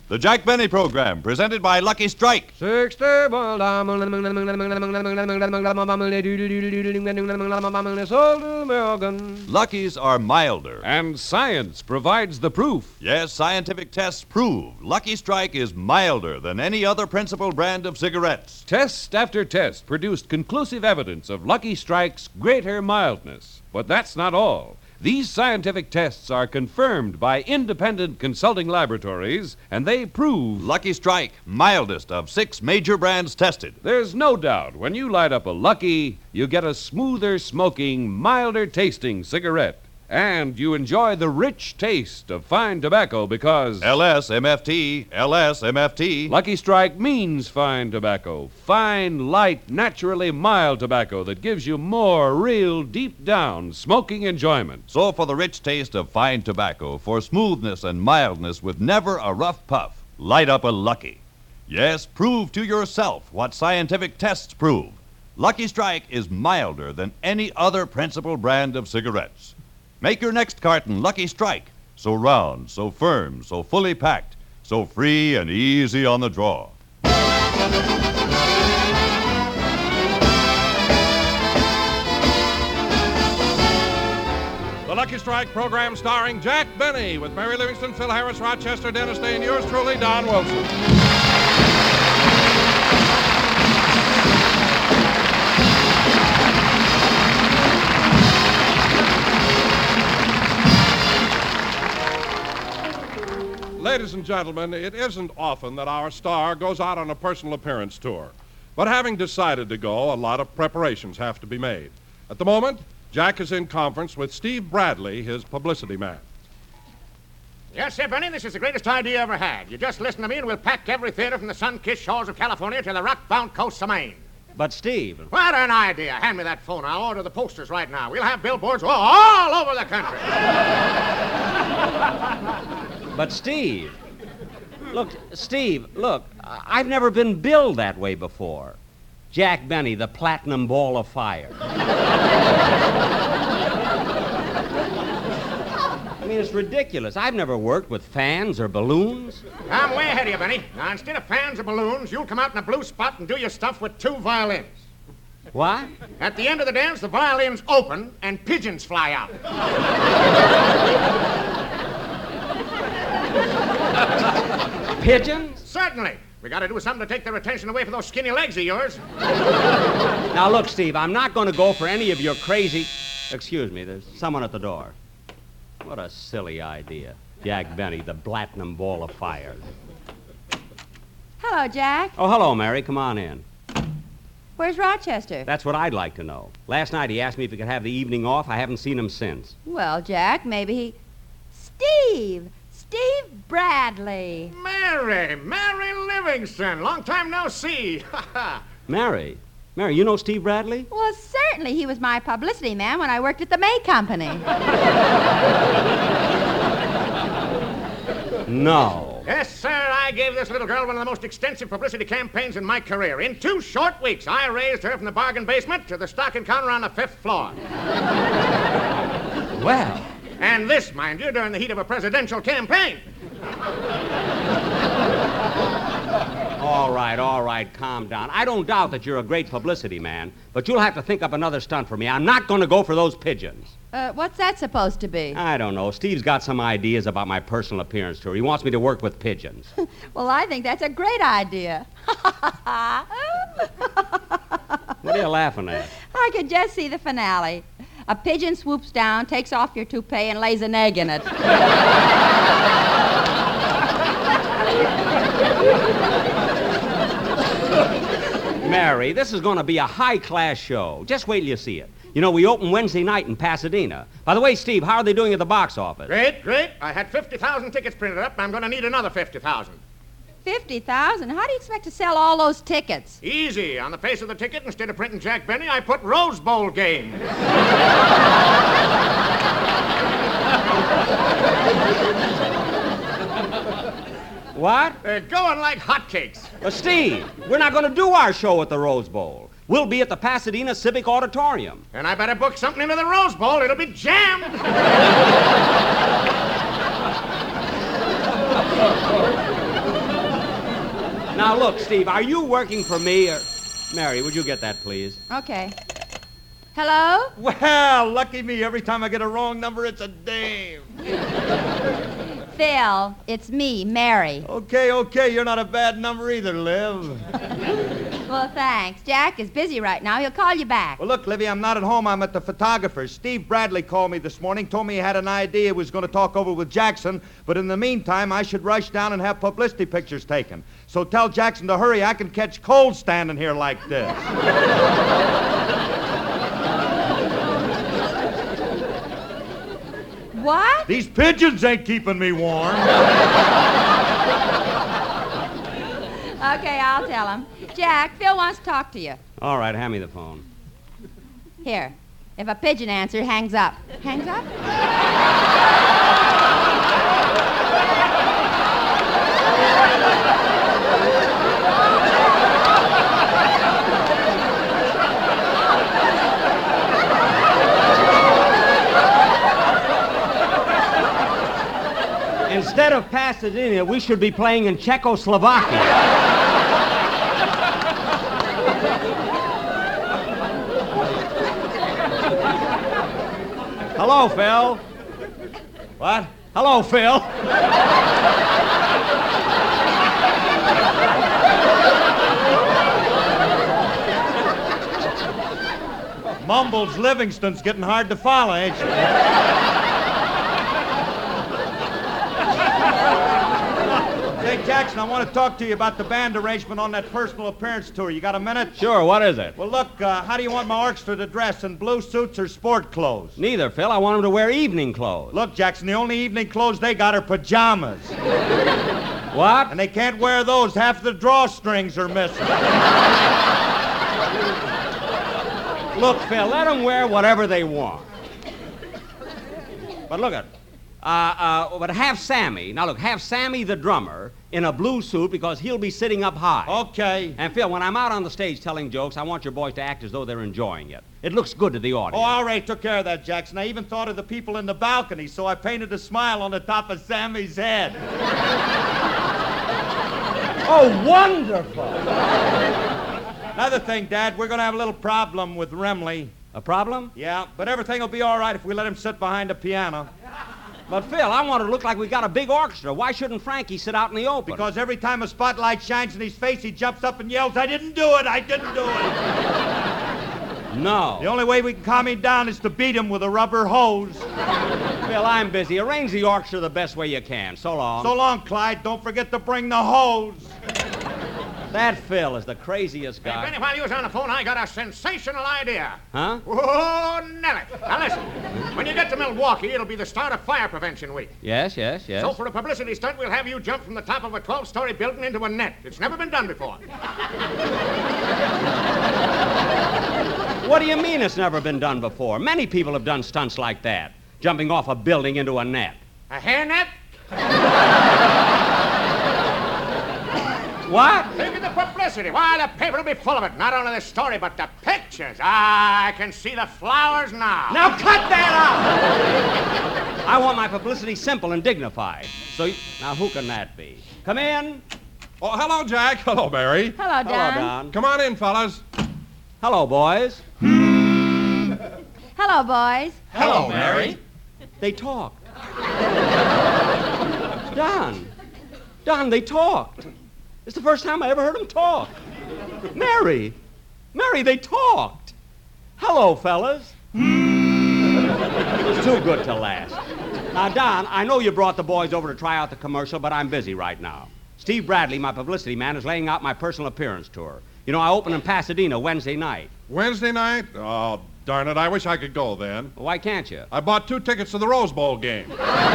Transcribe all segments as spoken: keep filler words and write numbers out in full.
The Jack Benny Program, presented by Lucky Strike. Sixty Lucky's are milder. And science provides the proof. Yes, scientific tests prove Lucky Strike is milder than any other principal brand of cigarettes. Test after test produced conclusive evidence of Lucky Strike's greater mildness. But that's not all. These scientific tests are confirmed by independent consulting laboratories, and they prove Lucky Strike, mildest of six major brands tested. There's no doubt when you light up a Lucky, you get a smoother smoking, milder tasting cigarette. And you enjoy the rich taste of fine tobacco because L S M F T, L S M F T. Lucky Strike means fine tobacco. Fine, light, naturally mild tobacco that gives you more real, deep-down smoking enjoyment. So for the rich taste of fine tobacco, for smoothness and mildness with never a rough puff, light up a Lucky. Yes, prove to yourself what scientific tests prove. Lucky Strike is milder than any other principal brand of cigarettes. Make your next carton Lucky Strike. So round, so firm, so fully packed, so free and easy on the draw. The Lucky Strike program starring Jack Benny with Mary Livingston, Phil Harris, Rochester, Dennis Day, and yours truly, Don Wilson. Ladies and gentlemen, it isn't often that our star goes out on a personal appearance tour. But having decided to go, a lot of preparations have to be made. At the moment, Jack is in conference with Steve Bradley, his publicity man. Yes, sir, Benny, this is the greatest idea I ever had. You just listen to me and we'll pack every theater from the sun-kissed shores of California to the rock-bound coasts of Maine. But, Steve... What an idea. Hand me that phone. I'll order the posters right now. We'll have billboards all over the country. But, Steve... Look, Steve, look, I've never been billed that way before. Jack Benny, the platinum ball of fire. I mean, it's ridiculous. I've never worked with fans or balloons. I'm way ahead of you, Benny. Now, instead of fans or balloons, you'll come out in a blue spot and do your stuff with two violins. What? At the end of the dance, the violins open and pigeons fly out. Pigeons? Certainly. We got to do something to take their attention away from those skinny legs of yours. Now, look, Steve, I'm not going to go for any of your crazy... Excuse me, there's someone at the door. What a silly idea. Jack Benny, the platinum ball of fire. Hello, Jack. Oh, hello, Mary. Come on in. Where's Rochester? That's what I'd like to know. Last night he asked me if he could have the evening off. I haven't seen him since. Well, Jack, maybe he... Steve! Steve Bradley. Mary! Mary Livingston! Long time no see. Mary? Mary, you know Steve Bradley? Well, certainly. He was my publicity man when I worked at the May Company. No. Yes, sir. I gave this little girl one of the most extensive publicity campaigns in my career. In two short weeks, I raised her from the bargain basement to the stocking counter on the fifth floor. Well... And this, mind you, during the heat of a presidential campaign. All right, all right, calm down. I don't doubt that you're a great publicity man, but you'll have to think up another stunt for me. I'm not going to go for those pigeons. Uh, what's that supposed to be? I don't know. Steve's got some ideas about my personal appearance tour. He wants me to work with pigeons. Well, I think that's a great idea. What are you laughing at? I could just see the finale. A pigeon swoops down, takes off your toupee, and lays an egg in it. Mary, this is going to be a high-class show. Just wait till you see it. You know, we open Wednesday night in Pasadena. By the way, Steve, how are they doing at the box office? Great, great. I had fifty thousand tickets printed up, and I'm going to need another fifty thousand. fifty thousand? How do you expect to sell all those tickets? Easy. On the face of the ticket, instead of printing Jack Benny, I put Rose Bowl game. What? They're going like hotcakes. Uh, Steve, we're not going to do our show at the Rose Bowl. We'll be at the Pasadena Civic Auditorium. And I better book something into the Rose Bowl. It'll be jammed. Now, look, Steve, are you working for me or... Mary, would you get that, please? Okay. Hello? Well, lucky me. Every time I get a wrong number, it's a dame. Phil, it's me, Mary. Okay, okay. You're not a bad number either, Liv. Well, thanks. Jack is busy right now. He'll call you back. Well, look, Livy, I'm not at home. I'm at the photographer's. Steve Bradley called me this morning, told me he had an idea he was going to talk over with Jackson, but in the meantime, I should rush down and have publicity pictures taken. So tell Jackson to hurry. I can catch cold standing here like this. What? These pigeons ain't keeping me warm. Okay, I'll tell him. Jack, Phil wants to talk to you. All right, hand me the phone. Here. If a pigeon answers, hangs up. Hangs up? Instead of Pasadena, we should be playing in Czechoslovakia. Hello, Phil. What? Hello, Phil. Mumbles Livingston's getting hard to follow, ain't she? Say, Jackson, I want to talk to you about the band arrangement on that personal appearance tour. You got a minute? Sure, what is it? Well, look, uh, how do you want my orchestra to dress, in blue suits or sport clothes? Neither, Phil. I want him to wear evening clothes. Look, Jackson, the only evening clothes they got are pajamas. What? And they can't wear those. Half the drawstrings are missing. Look, Phil, let them wear whatever they want. But look at uh, uh, but have Sammy, now look, have Sammy the drummer in a blue suit because he'll be sitting up high. Okay. And Phil, when I'm out on the stage telling jokes, I want your boys to act as though they're enjoying it. It looks good to the Oh, audience. all right, took care of that, Jackson. I even thought of the people in the balcony, so I painted a smile on the top of Sammy's head. Oh, wonderful! Another thing, Dad, we're going to have a little problem with Remley. A problem? Yeah, but everything will be all right if we let him sit behind the piano. But Phil, I want it to look like we got a big orchestra. Why shouldn't Frankie sit out in the open? Because every time a spotlight shines in his face, he jumps up and yells, I didn't do it, I didn't do it. No. The only way we can calm him down is to beat him with a rubber hose. Phil, I'm busy. Arrange the orchestra the best way you can. So long. So long, Clyde. Don't forget to bring the hose. That Phil is the craziest Hey, guy. Benny, while you was on the phone, I got a sensational idea. Huh? Oh, Nelly. Now listen, when you get to Milwaukee, it'll be the start of Fire Prevention Week. Yes, yes, yes. So for a publicity stunt, we'll have you jump from the top of a twelve-story building into a net. It's never been done before. What do you mean it's never been done before? Many people have done stunts like that, jumping off a building into a net. A hairnet? What? Think of the publicity. Why, the paper will be full of it. Not only the story, but the pictures. Ah, I can see the flowers now. Now cut that out! I want my publicity simple and dignified. So, you, now who can that be? Come in. Oh, hello, Jack. Hello, Mary. Hello, Don. Hello, Don. Come on in, fellas. Hello, boys. Hello, boys. Hello, Mary. They talked. Don. Don, they talked. It's the first time I ever heard them talk. Mary. Mary, they talked. Hello, fellas. It's too good to last. Now, Don, I know you brought the boys over to try out the commercial, but I'm busy right now. Steve Bradley, my publicity man, is laying out my personal appearance tour. You know, I open in Pasadena Wednesday night. Wednesday night? Oh, darn it. I wish I could go then. Why can't you? I bought two tickets to the Rose Bowl game.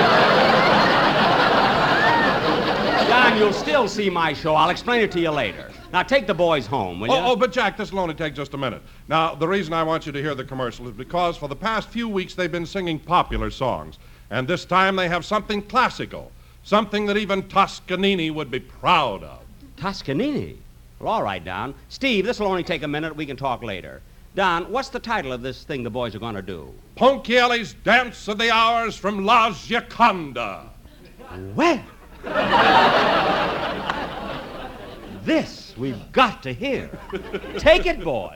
Don, you'll still see my show. I'll explain it to you later. Now, take the boys home, will you? Oh, oh, but Jack, this will only take just a minute. Now, the reason I want you to hear the commercial is because for the past few weeks they've been singing popular songs. And this time they have something classical, something that even Toscanini would be proud of. Toscanini? Well, all right, Don. Steve, this will only take a minute. We can talk later. Don, what's the title of this thing the boys are going to do? Ponchielli's Dance of the Hours from La Gioconda. Well. This we've got to hear. Take it, boys.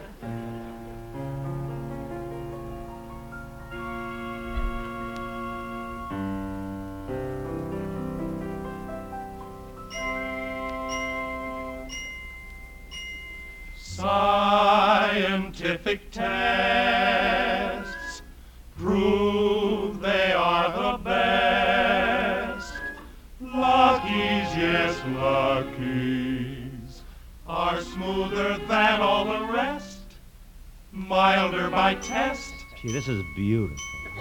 Scientific tests prove they are the best. Lucky's, yes, Lucky's are smoother than all the rest, milder by test. Gee, this is beautiful.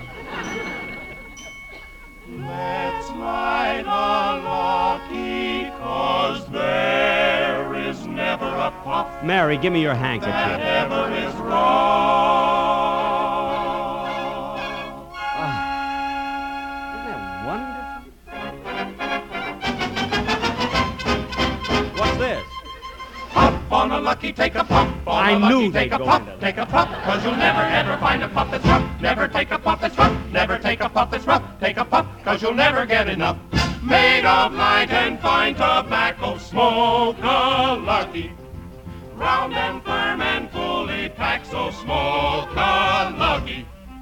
Let's light a Lucky, 'cause there is never a puff Mary, give me your handkerchief. that ever is wrong. Isn't that wonderful? What's this? Puff on a Lucky, take a puff on I a Lucky, knew take they'd a go puff, into that. take a puff, 'cause you'll never ever find a puff that's rough. Never take a puff that's rough, never take a puff that's rough. Take a puff, 'cause you'll never get enough. Made of light and fine tobacco, smoke a Lucky. Round and firm and fully packed, so smoke a Lucky.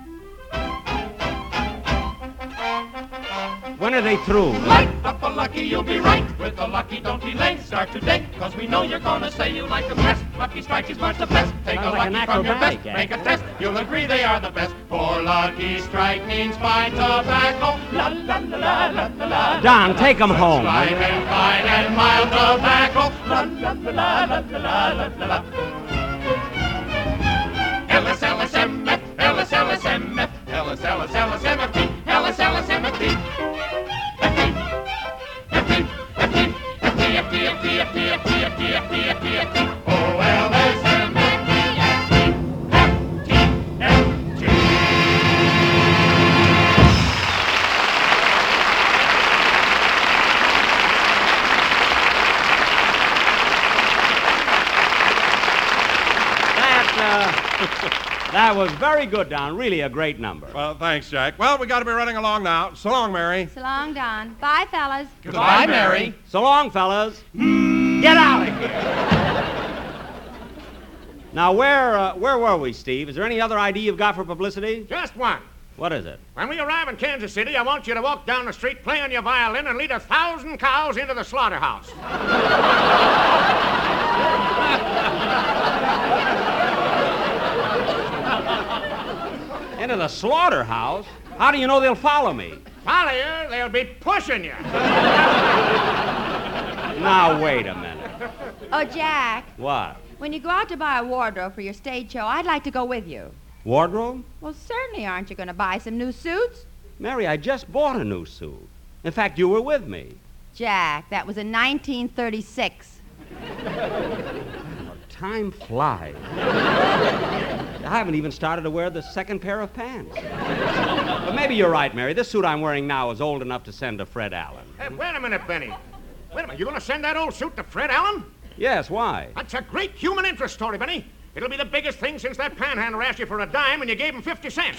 When are they through? Light up a Lucky, you'll be right. With a Lucky, don't delay. Start today, 'cause we know you're gonna say you like them best. Lucky Strike is much the best. Take Sounds a like an Lucky from your best. acrobatic act. Make a test, you'll agree they are the best. For Lucky Strike means fine tobacco. La la la la la la la. Don, take them home. Light and fine and mild tobacco. La la la la la la la la la. L S L S M F, L S L S M F, L S L S L S M F T, L S L S M F T. That was very good, Don. Really a great number. Well, thanks, Jack. Well, we got to be running along now. So long, Mary. So long, Don. Bye, fellas. Goodbye, Mary. So long, fellas. Get out of here. Now, where uh, where were we, Steve? Is there any other idea you've got for publicity? Just one. What is it? When we arrive in Kansas City, I want you to walk down the street playing your violin and lead a thousand cows into the slaughterhouse. Into the slaughterhouse? How do you know they'll follow me? Follow you, they'll be pushing you. Now, wait a minute. Oh, Jack, What? when you go out to buy a wardrobe for your stage show, I'd like to go with you. Wardrobe? Well, certainly aren't you going to buy some new suits? Mary, I just bought a new suit. In fact, you were with me. Jack, that was in nineteen thirty-six. Time flies. I haven't even started to wear the second pair of pants. But maybe you're right, Mary. This suit I'm wearing now is old enough to send to Fred Allen. Hey, wait a minute, Benny. Wait a minute, you going to send that old suit to Fred Allen? Yes, why? That's a great human interest story, Benny. It'll be the biggest thing since that panhandler asked you for a dime and you gave him fifty cents.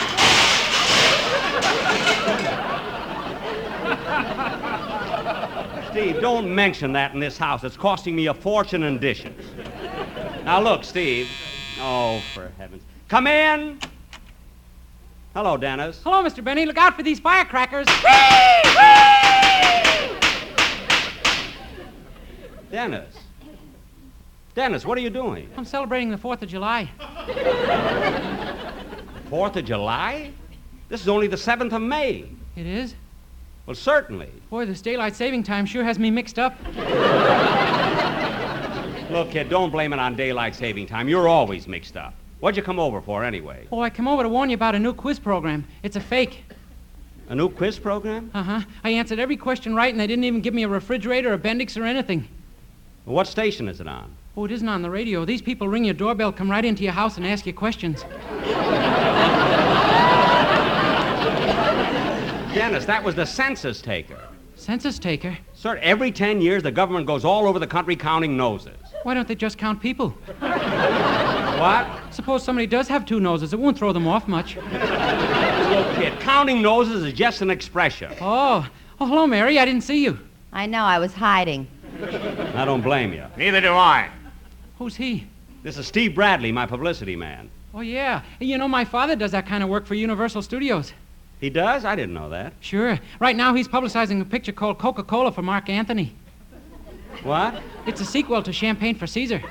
Steve, don't mention that in this house. It's costing me a fortune in dishes. Now, look, Steve. Oh, for heaven's... Come in. Hello, Dennis. Hello, Mister Benny. Look out for these firecrackers. Dennis. Dennis, what are you doing? I'm celebrating the fourth of July. Fourth of July? This is only the seventh of May. It is? Well, certainly. Boy, this daylight saving time sure has me mixed up. Look, kid, don't blame it on daylight saving time. You're always mixed up. What'd you come over for, anyway? Oh, I come over to warn you about a new quiz program. It's a fake. A new quiz program? Uh-huh. I answered every question right, and they didn't even give me a refrigerator, appendix, or anything. Well, what station is it on? Oh, it isn't on the radio. These people ring your doorbell, come right into your house, and ask you questions. Dennis, that was the census taker. Census taker? Sir, every ten years, the government goes all over the country counting noses. Why don't they just count people? What? Suppose somebody does have two noses. It won't throw them off much. Look, kid, counting noses is just an expression. Oh. Oh, hello, Mary. I didn't see you. I know, I was hiding. I don't blame you. Neither do I. Who's he? This is Steve Bradley, my publicity man. Oh, yeah. You know, my father does that kind of work for Universal Studios. He does? I didn't know that. Sure. Right now, he's publicizing a picture called Coca-Cola for Mark Anthony. What? It's a sequel to Champagne for Caesar.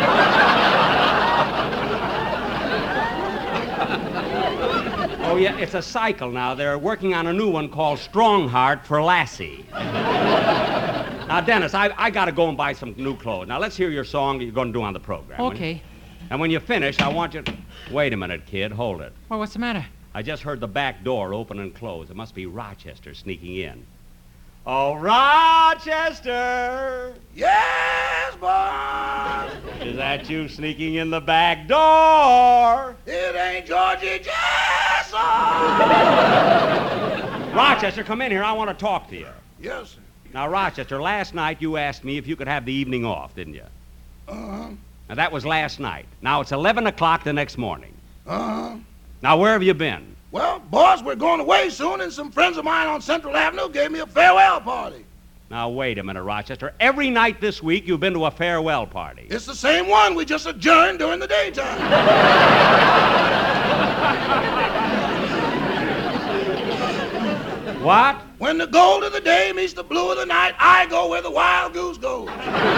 Oh, yeah, it's a cycle now. They're working on a new one called Strongheart for Lassie. Now, Dennis, I, I got to go and buy some new clothes. Now, let's hear your song you're going to do on the program. will you? Okay. And when you finish, I want you to... Wait a minute, kid. Hold it. Well, what's the matter? I just heard the back door open and close. It must be Rochester sneaking in. Oh, Rochester! Yes, boss! Is that you sneaking in the back door? It ain't Georgie Jackson! Rochester, come in here. I want to talk to you. Yes, sir. Now, Rochester, last night you asked me if you could have the evening off, didn't you? Uh-huh. Now, that was last night. Now, it's eleven o'clock the next morning. Uh-huh. Now, where have you been? Well, boss, we're going away soon, and some friends of mine on Central Avenue gave me a farewell party. Now, wait a minute, Rochester. Every night this week you've been to a farewell party. It's the same one. We just adjourned during the daytime. What? When the gold of the day meets the blue of the night, I go where the wild goose goes.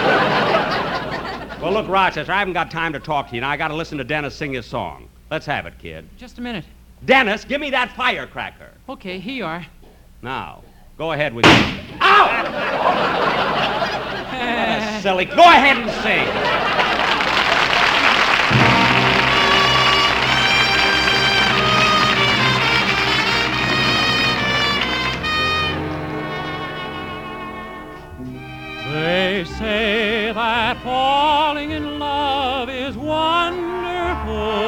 Well, look, Rochester, I haven't got time to talk to you. Now, I got to listen to Dennis sing his song. Let's have it, kid. Just a minute. Dennis, give me that firecracker. Okay, here you are. Now, go ahead with you. Ow! What a silly. Go ahead and sing. They say that falling in love is wonderful.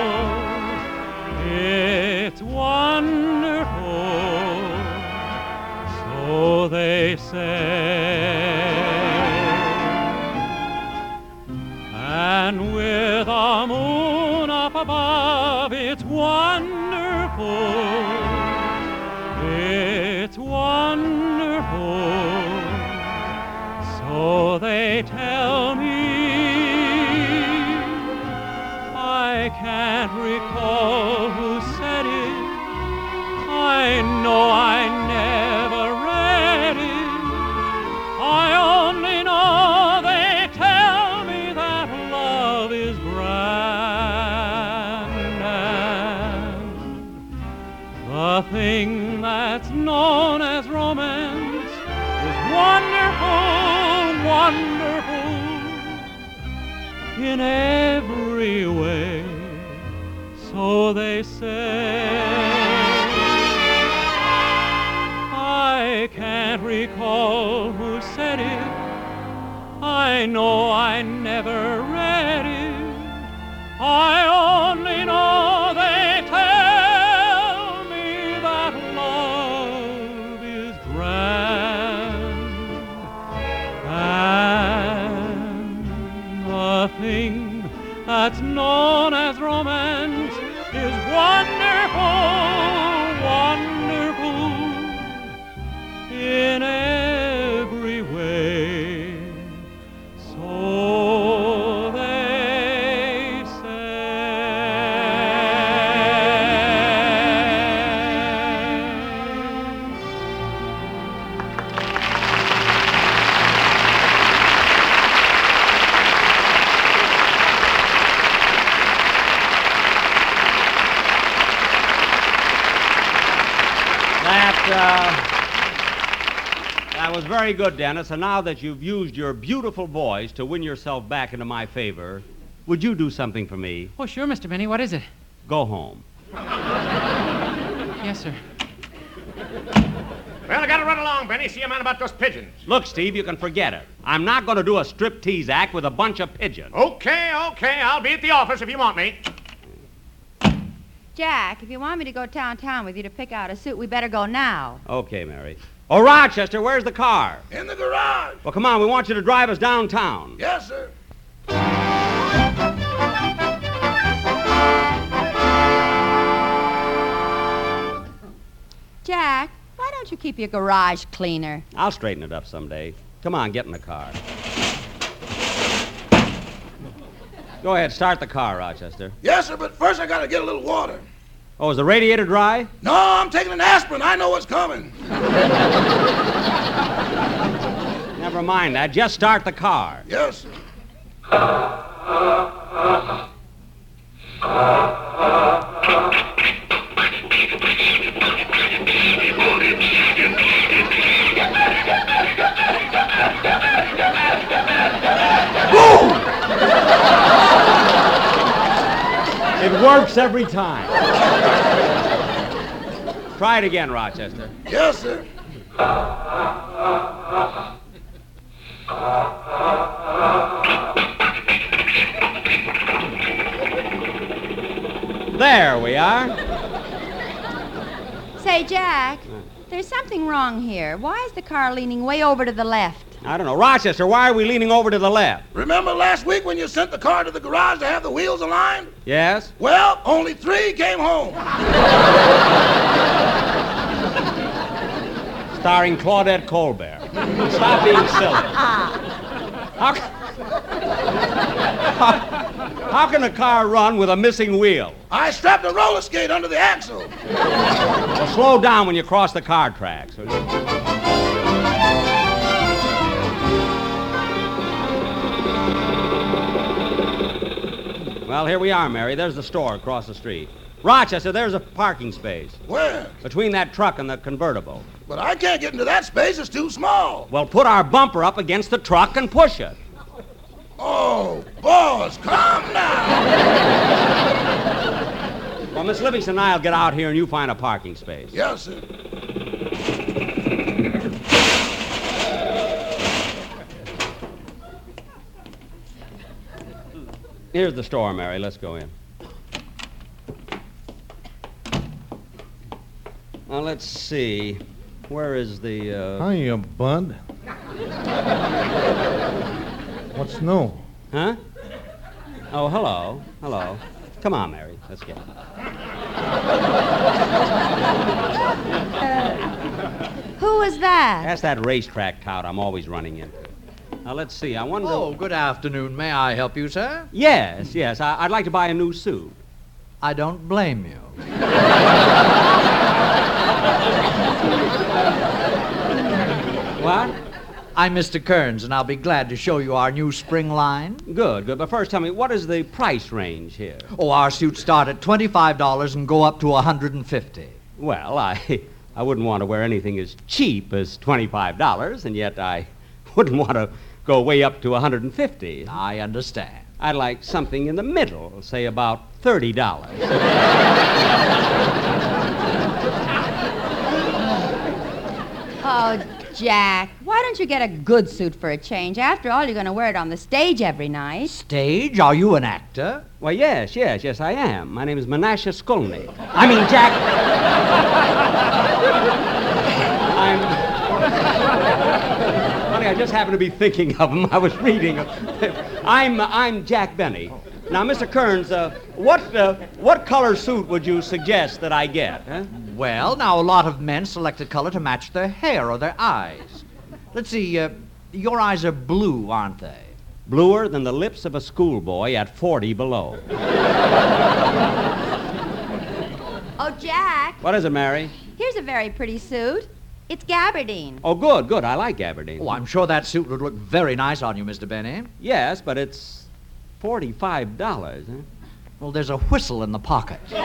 It's wonderful. So they say. And with a moon up above, it's wonderful. It's wonderful. So they tell me. I can't recall who said it. I know I never read it. I only know they tell me that love is grand. And the thing that's known as romance is wonderful, wonderful in every way, so they say. I can't recall who said it. I know I never read it. I only know they tell me that love is grand. And the thing that's known as romance is wonderful, wonderful in every way. So they That, uh, that was very good, Dennis. And now that you've used your beautiful voice to win yourself back into my favor, would you do something for me? Oh, sure, Mister Benny. What is it? Go home. Yes, sir. Well, I gotta run along, Benny. See a man about those pigeons. Look, Steve, you can forget it. I'm not going to do a striptease act with a bunch of pigeons. Okay, okay. I'll be at the office if you want me. Jack, if you want me to go downtown with you to pick out a suit, we better go now. Okay, Mary. Oh, Rochester, where's the car? In the garage. Well, come on, we want you to drive us downtown. Yes, sir. Jack, why don't you keep your garage cleaner? I'll straighten it up someday. Come on, get in the car. Go ahead, start the car, Rochester. Yes, sir, but first I gotta get a little water. Oh, is the radiator dry? No, I'm taking an aspirin. I know what's coming. Never mind that. Just start the car. Yes, sir. It works every time. Try it again, Rochester. Yes, sir. There we are. Say, Jack, there's something wrong here. Why is the car leaning way over to the left? I don't know. Rochester, why are we leaning over to the left? Remember last week when you sent the car to the garage to have the wheels aligned? Yes? Well, only three came home. Starring Claudette Colbert. Stop being silly. How, how, how can a car run with a missing wheel? I strapped a roller skate under the axle. Well, slow down when you cross the car tracks. Well, here we are, Mary. There's the store across the street. Rochester, there's a parking space. Where? Between that truck and the convertible. But I can't get into that space. It's too small. Well, put our bumper up against the truck and push it. Oh, boss, come now. Well, Miss Livingston and I'll get out here and you find a parking space. Yes, sir. Here's the store, Mary. Let's go in. Now, let's see. Where is the, uh... Hiya, bud. What's new? Huh? Oh, hello. Hello. Come on, Mary. Let's get it. Uh, who was that? That's that racetrack tout I'm always running into. Now, let's see. I wonder... Oh, good afternoon. May I help you, sir? Yes, yes. I- I'd like to buy a new suit. I don't blame you. What? I'm Mister Kearns, and I'll be glad to show you our new spring line. Good, good. But first, tell me, what is the price range here? Oh, our suits start at twenty-five dollars and go up to one hundred fifty dollars. Well, I, I wouldn't want to wear anything as cheap as twenty-five dollars, and yet I wouldn't want to go way up to one hundred fifty dollars. I understand. I'd like something in the middle, say about thirty dollars. Oh, Jack, why don't you get a good suit for a change? After all, you're going to wear it on the stage every night. Stage? Are you an actor? Well, yes, yes, yes, I am. My name is Menashe Skolnick. I mean, Jack... I'm... Funny, I just happened to be thinking of him. I was reading him. I'm, I'm Jack Benny. Now, Mister Kearns, uh, what, uh, what color suit would you suggest that I get, huh? Well, now, a lot of men select a color to match their hair or their eyes. Let's see, uh, your eyes are blue, aren't they? Bluer than the lips of a schoolboy at forty below. Oh, Jack, What is it, Mary? here's a very pretty suit. It's gabardine. Oh, good, good. I like gabardine. Oh, I'm sure that suit would look very nice on you, Mister Benny. Yes, but it's forty-five dollars, huh? Well, there's a whistle in the pocket. Well,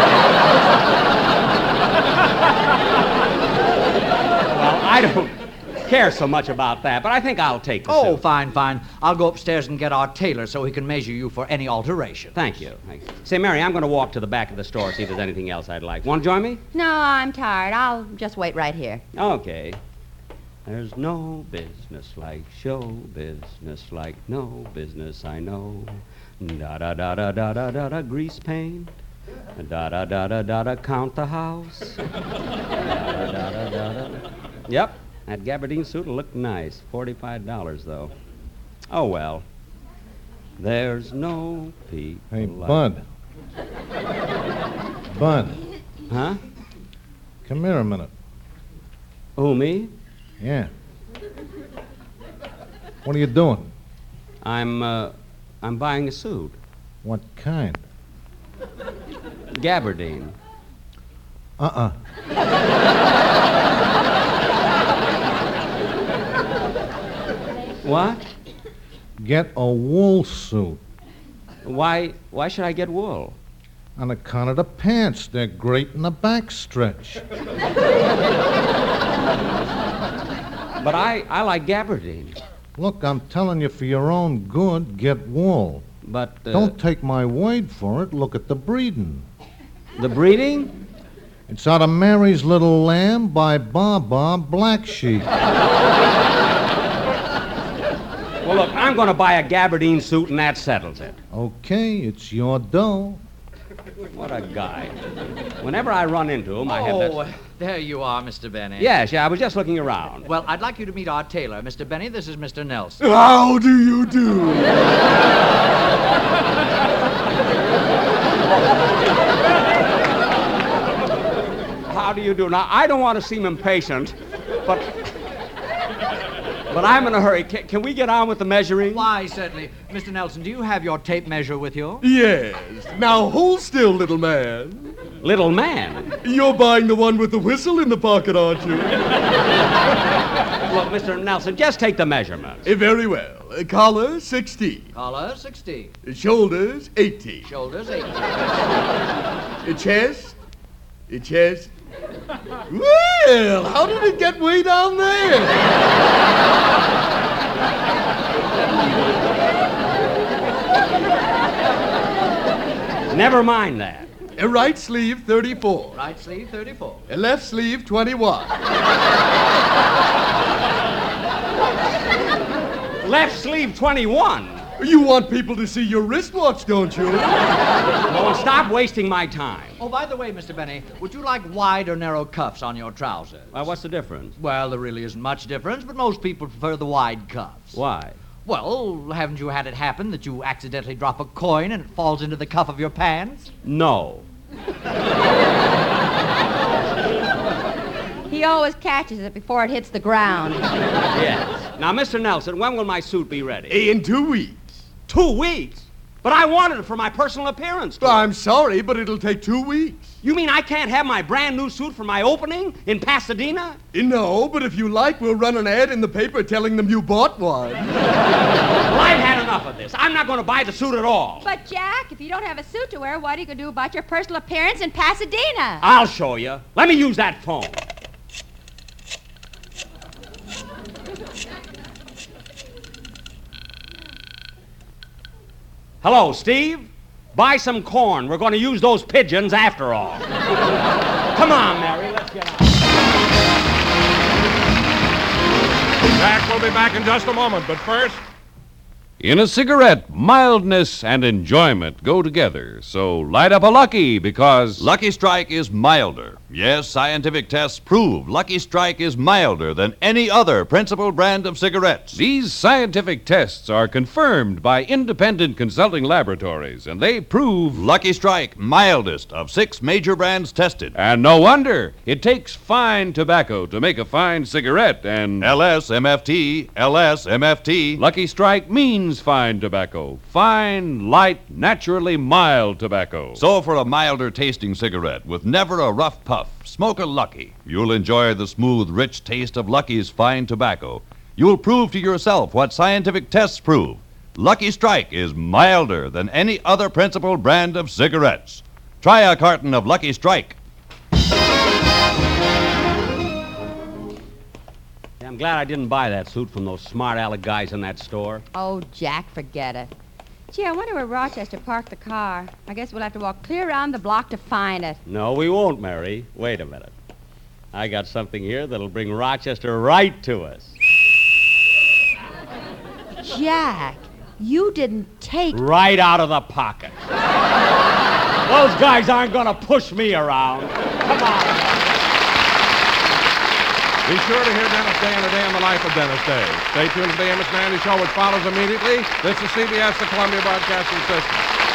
I don't care so much about that, but I think I'll take the Oh, suit. fine, fine. I'll go upstairs and get our tailor so he can measure you for any alteration. Thank you. Thank you. Say, Mary, I'm going to walk to the back of the store, see if there's anything else I'd like. Want to join me? No, I'm tired. I'll just wait right here. Okay. There's no business like show business, like no business I know. Da da da da da da da da grease paint. Da da da da da da count the house. Da da da da da da. Yep, that gabardine suit will look nice. Forty-five dollars though. Oh well. There's no people. Hey, like... Bud. Bud, Huh? come here a minute. Who, me? Yeah. What are you doing? I'm, uh, I'm buying a suit. What kind? Gabardine. Uh-uh. What? Get a wool suit. Why, why should I get wool? On account of the pants. They're great in the back stretch. But I, I like gabardine. Look, I'm telling you, for your own good, get wool. But, uh, Don't take my word for it. Look at the breeding. The breeding? It's out of Mary's Little Lamb by Baba Black Sheep. Well, look, I'm going to buy a gabardine suit, and that settles it. Okay, it's your dough. What a guy. Whenever I run into him, I have that... Oh, there you are, Mister Benny. Yes, yeah, I was just looking around. Well, I'd like you to meet our tailor. Mister Benny, this is Mister Nelson. How do you do? How do you do? Now, I don't want to seem impatient, but... But I'm in a hurry. Can, can we get on with the measuring? Why, certainly. Mister Nelson, do you have your tape measure with you? Yes. Now hold still, little man. Little man? You're buying the one with the whistle in the pocket, aren't you? Look, Mister Nelson, just take the measurements. Eh, very well. Uh, collar, sixteen. Collar, sixteen. Uh, shoulders, eighteen. Shoulders, eighteen. Uh, chest, uh, chest. Well, how did it get way down there? Never mind that. A right sleeve, thirty-four. Right sleeve, thirty-four. A left sleeve, twenty-one. Left sleeve, twenty-one. You want people to see your wristwatch, don't you? Well, stop wasting my time. Oh, by the way, Mister Benny, would you like wide or narrow cuffs on your trousers? Well, what's the difference? Well, there really isn't much difference, but most people prefer the wide cuffs. Why? Well, haven't you had it happen that you accidentally drop a coin and it falls into the cuff of your pants? No. He always catches it before it hits the ground. Yes. Now, Mister Nelson, when will my suit be ready? In two weeks. Two weeks? But I wanted it for my personal appearance. Well, I'm sorry, but it'll take two weeks. You mean I can't have my brand new suit for my opening in Pasadena? No, but if you like, we'll run an ad in the paper telling them you bought one. Well, I've had enough of this. I'm not going to buy the suit at all. But, Jack, if you don't have a suit to wear, what are you going to do about your personal appearance in Pasadena? I'll show you. Let me use that phone. Hello, Steve? Buy some corn. We're going to use those pigeons after all. Come on, Mary, let's get on. Jack will be back in just a moment, but first... In a cigarette, mildness and enjoyment go together. So light up a Lucky, because... Lucky Strike is milder. Yes, scientific tests prove Lucky Strike is milder than any other principal brand of cigarettes. These scientific tests are confirmed by independent consulting laboratories, and they prove... Lucky Strike, mildest of six major brands tested. And no wonder. It takes fine tobacco to make a fine cigarette, and... L S M F T, L S M F T. Lucky Strike means fine tobacco. Fine, light, naturally mild tobacco. So for a milder tasting cigarette with never a rough puff, smoke a Lucky. You'll enjoy the smooth, rich taste of Lucky's fine tobacco. You'll prove to yourself what scientific tests prove. Lucky Strike is milder than any other principal brand of cigarettes. Try a carton of Lucky Strike. I'm glad I didn't buy that suit from those smart aleck guys in that store. Oh, Jack, forget it. Gee, I wonder where Rochester parked the car. I guess we'll have to walk clear around the block to find it. No, we won't, Mary. Wait a minute. I got something here that'll bring Rochester right to us. Jack, you didn't take... Right out of the pocket. Those guys aren't going to push me around. Come on. Be sure to hear Dennis Day and a Day in the Life of Dennis Day. Stay tuned to the Amos and Andy Show, which follows immediately. This is C B S, the Columbia Broadcasting System.